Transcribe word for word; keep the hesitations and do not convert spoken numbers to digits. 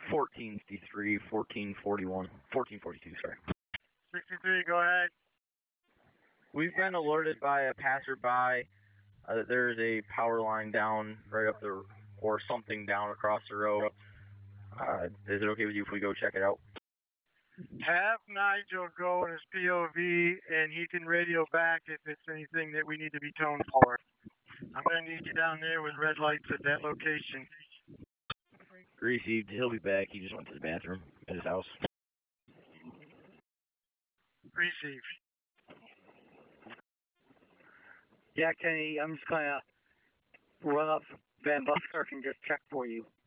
fourteen fifty-three, fourteen forty-one, fourteen forty-two, sorry. sixty-three, go ahead. We've been alerted by a passerby uh, that there's a power line down right up the, or something down across the road. Uh, is it okay with you if we go check it out? Have Nigel go in his P O V, and he can radio back if it's anything that we need to be toned for. I'm going to need you down there with red lights at that location. Received. He'll be back. He just went to the bathroom at his house. Receive. Yeah, Kenny, I'm just going to run up Van Buskirk and just check for you.